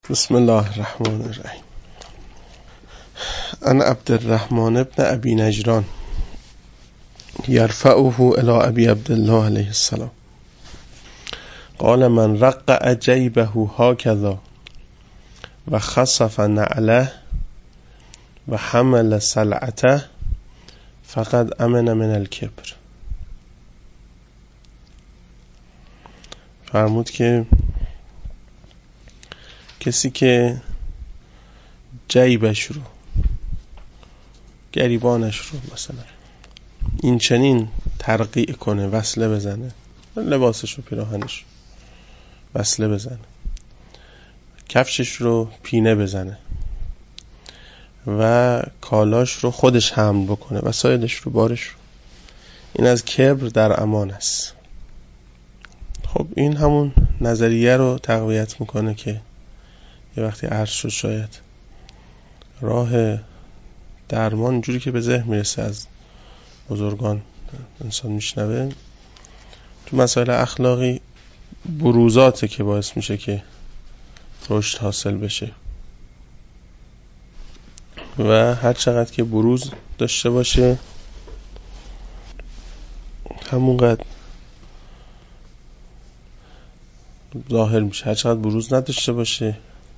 بسم الله الرحمن الرحیم. عن عبد الرحمن ابن ابی نجران یرفعه الی ابی عبدالله علیه السلام قال من رقع جیبه هکذا و خصف نعله و حمل سلعته فقد امن من الکبر. فرمود که کسی که جیبش رو، گریبانش رو مثلا این چنین ترقیع کنه، وصله بزنه، لباسش رو، پیراهنش وصله بزنه، کفشش رو پینه بزنه و کالاش رو خودش حمل بکنه، وسایلش رو، بارش رو، این از کبر در امان است. خب این همون نظریه رو تقویت میکنه که یه وقتی عرض شد شاید راه درمان جوری که به ذهن میرسه از بزرگان انسان میشنوه تو مسائل اخلاقی بروزاته که باعث میشه که رشد حاصل بشه و هر چقدر که بروز داشته باشه همونقدر ظاهر میشه، هر چقدر بروز نداشته باشه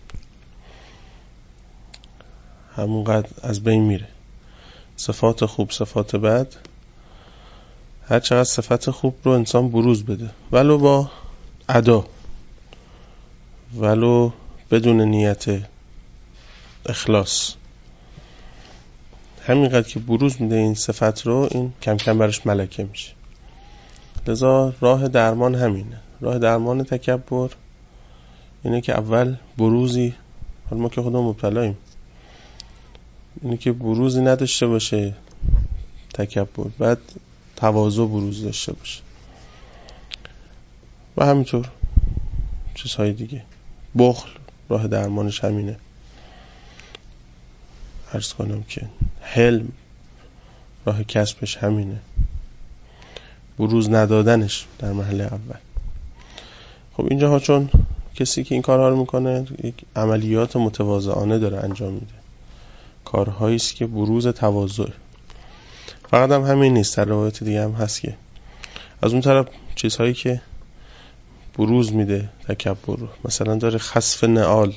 همونقدر از بین میره. صفات خوب، صفات بد، هر چقدر صفت خوب رو انسان بروز بده ولو با ادا، ولو بدون نیت اخلاص، همینقدر که بروز میده این صفت رو، این کم کم برش ملکه میشه. لذا راه درمان همینه. راه درمان تکبر اینه که اول بروزی، حالا ما که خودمون مبتلاییم، اینه که بروزی نداشته باشه تکبر، بعد تواضع بروز داشته باشه و همینطور چیزهای دیگه. بخل راه درمانش همینه. عرض کنم که حلم راه کسبش همینه. بروز ندادنش در محل اول. خب اینجاها چون کسی که این کارها رو میکنه یک عملیات متواضعانه داره انجام میده، کارهایی است که بروز تواضع. فقط هم همین نیست، در روایت دیگه هم هست که از اون طرف چیزهایی که بروز میده تکبر رو، مثلا داره خسف نعال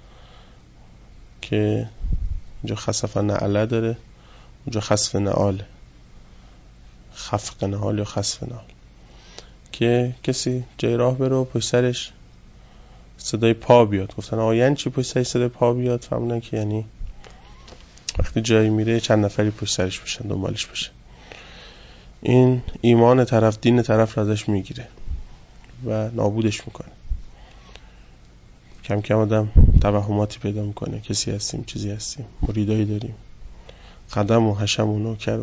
که اینجا خسف نعله داره، اونجا خسف نعال، خفق نعال یا خسف نعال، که کسی جای راه بره و پشت سرش صدای پا بیاد. گفتن آقا یعنی چی پشت سرش صدای پا بیاد؟ فهموندن که یعنی وقتی جایی میره چند نفری پشت سرش بشن، دنبالش بشن. این ایمان طرف، دین طرف رو ازش میگیره و نابودش میکنه. کم کم آدم توهماتی پیدا میکنه، کسی هستیم، چیزی هستیم، مریدایی داریم، قدم و حشم و نوکر،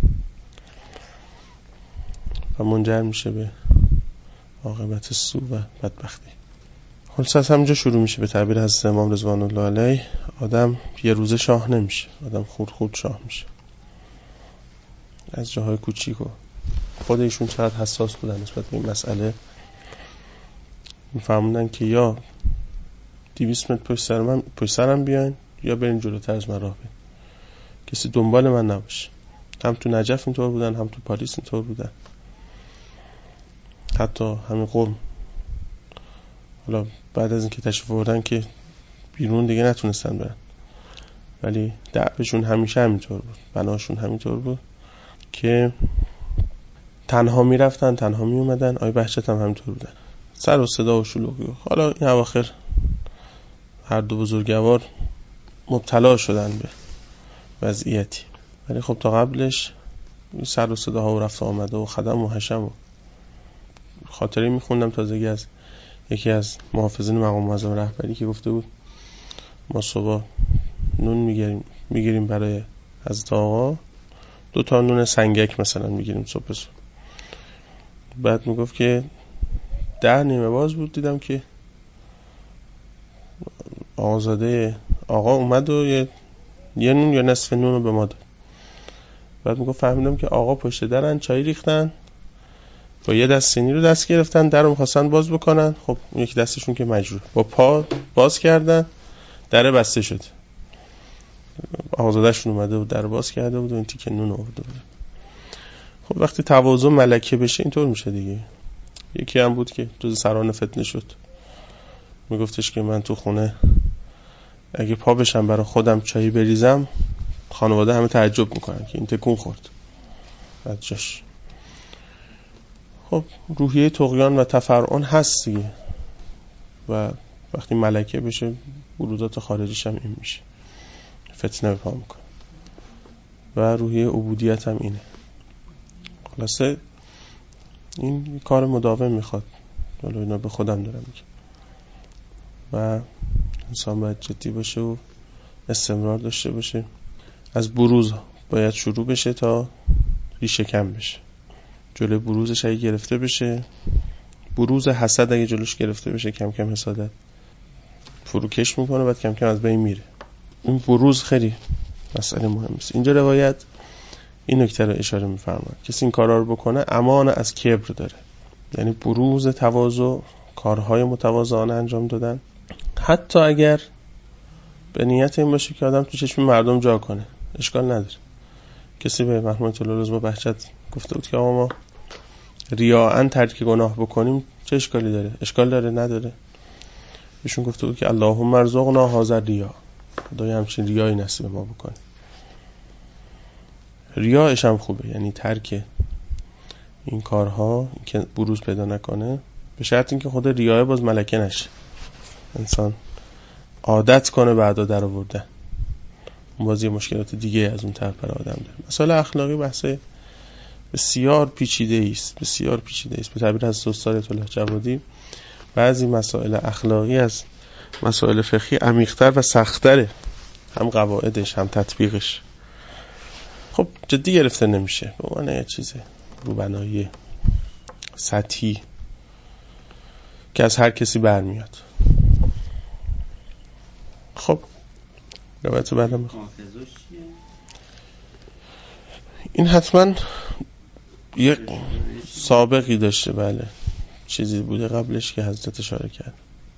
و منجر میشه به عاقبت سوء و بدبختی. خلاص از همونجا شروع میشه. به تعبیر حضرت امام رضوان الله علیه، آدم یه روزه شاه نمیشه، آدم خود خود شاه میشه. از جاهای کوچیک و خود ایشون چقدر حساس بودن نسبت به این مسئله، میفهموندن که یا 200 متر پشت سرم بیاین یا برین جلوتر از من راه برین، کسی دنبال من نباشه. هم تو نجف اینطور بودن، هم تو پاریس اینطور بودن، حتی همین قم. حالا بعد از اینکه تشریف آوردن که بیرون دیگه نتونستن برن، ولی دعوشون همیشه همینطور بود، بناشون همینطور بود که تنها میرفتن تنها می اومدن. آی بهجت هم همینطور بودن، سر و صدا و شلوغی. حالا این اواخر هر دو بزرگوار مبتلا شدن به وضعیتی، ولی خب تا قبلش سر و صدا ها و رفت آمده و خدم و حشم و خاطره میخوندم تازگی از یکی از محافظین مقام معظم رهبری که گفته بود ما صبح نون میگیریم برای حضرت آقا، 2 تا نون سنگک مثلا میگیریم صبح. بعد میگفت که 10 نیمه باز بود، دیدم که آقازاده آقا اومد و یه نون یا نصف نون رو به ما داد. بعد میگفت فهمیدم که آقا پشت درن، چای ریختن، با یه دست سینی رو دست گرفتن، در رو میخواستن باز بکنن. خب یک دستشون که مجروح، با پا باز کردن، در بسته شد، آقازاده‌شون اومده بود در باز کرده بود و این تیکه نون آورده بود. خب وقتی تواضع ملکه بشه اینطور میشه دیگه. یکی هم بود که جز سران فتنه شد، میگفتش که من تو خونه اگه پا بشم برای خودم چایی بریزم خانواده همه تعجب میکنن که این تکون خورد از جاش. خب روحیه طغیان و تفرعن هست دیگه و وقتی ملکه بشه بروزات خارجیش هم این میشه، فتنه به پا میکنه و روحیه عبودیت هم اینه. خلاصه این کار مداوم میخواد، ولی اینا به خودم دارم میگم و انسان باید جدی باشه و استمرار داشته باشه. از بروز باید شروع بشه تا ریشه کم بشه. جلوی بروزش اگه گرفته بشه، بروز حسد اگه جلوش گرفته بشه، کم کم حسادت فروکش میکنه، بعد کم کم از بین میره. این بروز خیلی مسئله مهم است. اینجا روایت این نکته رو اشاره می‌فرماید کسی این کارا رو بکنه امان از کبر داره، یعنی بروز تواضع، کارهای متواضعانه انجام دادن، حتی اگر به نیت این باشه که آدم تو چشم مردم جا کنه اشکال نداره. کسی به مرحوم طلالعظما بهجت گفته بود که آقا ما ریاءً ترک گناه بکنیم چه اشکالی داره؟ اشکال داره؟ نداره. ایشون گفته بود که اللهم ارزقنا هذا الریا، خدای همچین ریایی نصیب ما بکنه. ریاش هم خوبه، یعنی ترک این کارها که بروز پیدا نکنه، به شرط اینکه خود ریاه باز ملکه نشه، انسان عادت کنه بعدا در آوردن. اون باز یه مشکلات دیگه از اون طرف برای آدم داره. مسائل اخلاقی بحث بسیار پیچیده است، بسیار پیچیده است. به تعبیر از استاد آیت الله جوادی بعضی مسائل اخلاقی از مسائل فقهی عمیق‌تر و سخت‌تره، هم قواعدش هم تطبیقش. خب جدی گرفته نمیشه، به عنوان یه چیز روبنایی سطحی که از هر کسی برمیاد. خب روایت بعدم میخوام، این حتما یک سابقی داشته، بله چیزی بوده قبلش که حضرت اشاره کرد.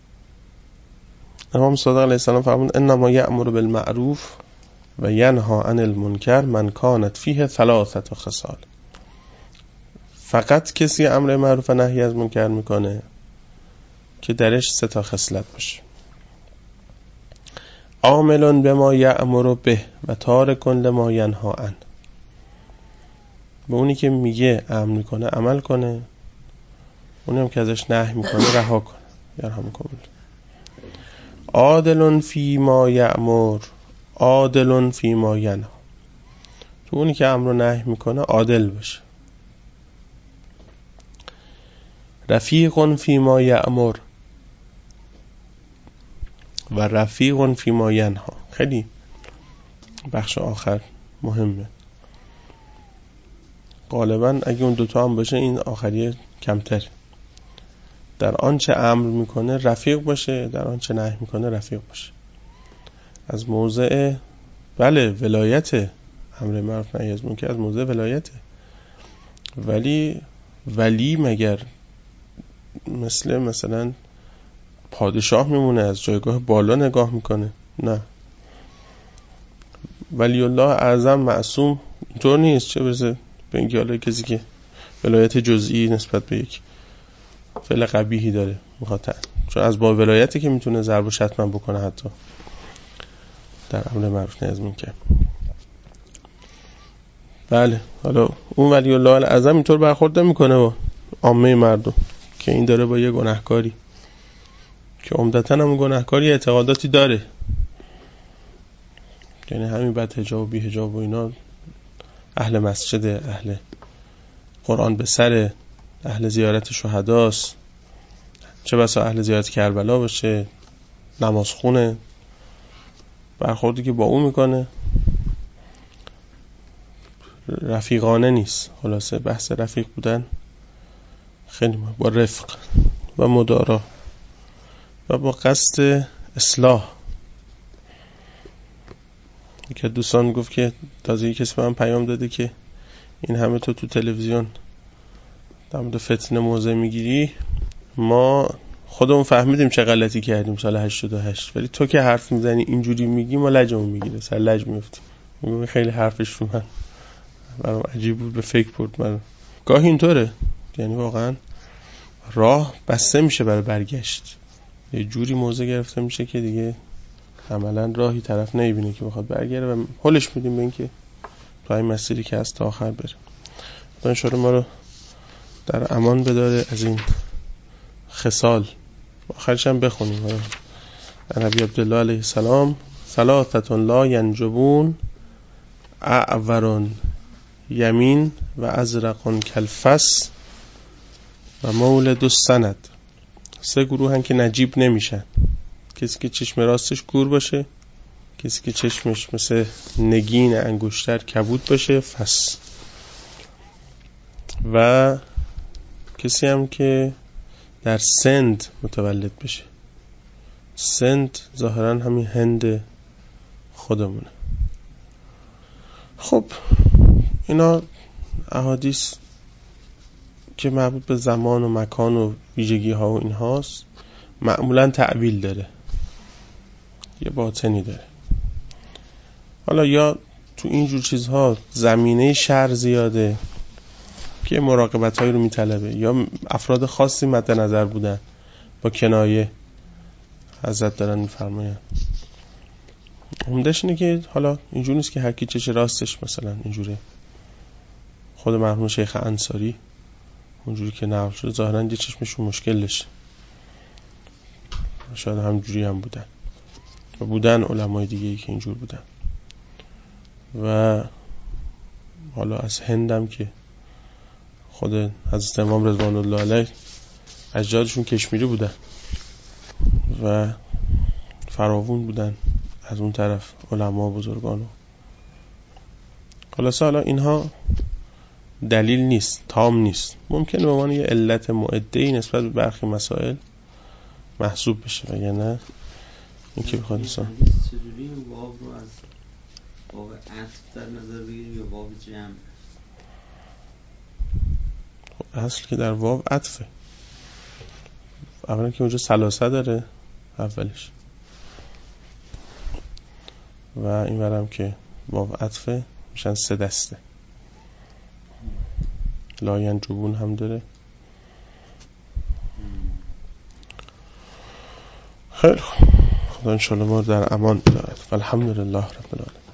امام صادق علیه السلام فرمود انما یأمر بالمعروف و ینها عن المنکر من کانت فیه ثلاثه خصال. فقط کسی امر معروف و نهی از منکر میکنه که درش 3 خصلت باشه: عامل بما یأمر به و تارک لما ینها عن. به اونی که میگه امر میکنه عمل کنه، اونی هم که ازش نهی میکنه رها کنه. یرحمکم الله. عادل فی ما یأمر عادل فی ما ینها. تو اونی که امر و نهی میکنه عادل باشه. رفیق فی ما یأمر و رفیق فی ما ینها. خیلی بخش آخر مهمه. غالبا اگه اون دوتا هم باشه این آخریه کمتر. در آنچه امر میکنه رفیق باشه، در آنچه نهی میکنه رفیق باشه. از موضع بله ولایت امر معروف نهی از منکر، از موضع ولایته، ولی مگر مثلا پادشاه میمونه از جایگاه بالا نگاه میکنه؟ نه. ولی الله اعظم معصوم اینطور نیست، چه برسه به اینکه حالا کسی که ولایت جزئی نسبت به یک فعل قبیحی داره مخاطب، چون از با ولایتی که میتونه ضرب و شتم بکنه حتی در امر معروف نهی از منکر. بله حالا اون ولی الله اعظم اینطور برخورد نمیکنه با عامه مردم که این داره با یه گناهکاری که عمدتاً هم گناهکاری اعتقاداتی داره، یعنی همین بد حجاب و بی حجاب و اینا، اهل مسجد، اهل قرآن به سر، اهل زیارت شهداست، چه بسا اهل زیارت کربلا باشه، نماز خونه، برخوردی که با اون میکنه رفیقانه نیست. خلاصه بحث رفیق بودن خیلی با رفق و مدارا و با قصد اصلاح. یکی دوستان گفت که تازه کسی به من پیام داده که این همه تو تلویزیون در مورد فتنه موضع میگیری، ما خودمون فهمیدیم چه غلطی کردیم سال 88، ولی تو که حرف میزنی اینجوری میگی ما لجمون میگیره، سر لج میفتیم. میگم خیلی حرفش رو من برام عجیب بود، به فکر برد من. گاهی اینطوره، یعنی واقعا راه بسته میشه برای برگشت، یه جوری موضع گرفته میشه که دیگه عملا راهی طرف نمیبینه که بخواد برگره و حلش میدیم به این که تو این مسیری که از تا آخر بره. خدا انشاءالله ما رو در امان بداره از این خصال. آخرش هم بخونیم نبی عبدالله علیه السلام: ثلاثة لا ینجبون، اعور یمین و ازرق کالفس و مولد السند. 3 گروه هن که نجیب نمیشن: کسی که چشم راستش کور باشه، کسی که چشمش مثل نگین انگشتر کبود باشه فس، و کسی هم که در سند متولد بشه. سند ظاهرا همین هند خودمونه. خب اینا احادیث که مربوط به زمان و مکان و ویژگی ها و این هاست، معمولا تعویل داره، یه باطنی داره. حالا یا تو اینجور چیزها زمینه شر زیاده که مراقبت هایی رو میطلبه، یا افراد خاصی مد نظر بودن با کنایه حضرت دارن میفرماین. عمدش اینه که حالا اینجور نیست که هر کی چش راستش مثلا اینجوره. خود مرحوم شیخ انصاری اونجوری که نقل شده ظاهرا یه چشمشون مشکل داشت، شاید همجوری هم بودن و بودن علمای دیگه‌ای که اینجور بودن. و حالا از هندم که خود حضرت امام رضوان الله علیه اجدادشون کشمیری بودن و فراوون بودن از اون طرف علما بزرگانو. خلاصه حالا اینها دلیل نیست، تام نیست، ممکنه به عنوان یه علت معده‌ای نسبت به برخی مسائل محسوب بشه، وگرنه این که بخواد انسان چجوری واو رو از واو عطف در نظر بگیریم یا واو جمع؟ اصل که در واو عطفه، اولا که اونجا ثلاثه داره اولش و این ورم که واو عطفه میشن 3 دسته. لا ینجبون هم داره. خیلی خدا انشاءالله ما در امان بدارد. الحمدلله رب العالمین.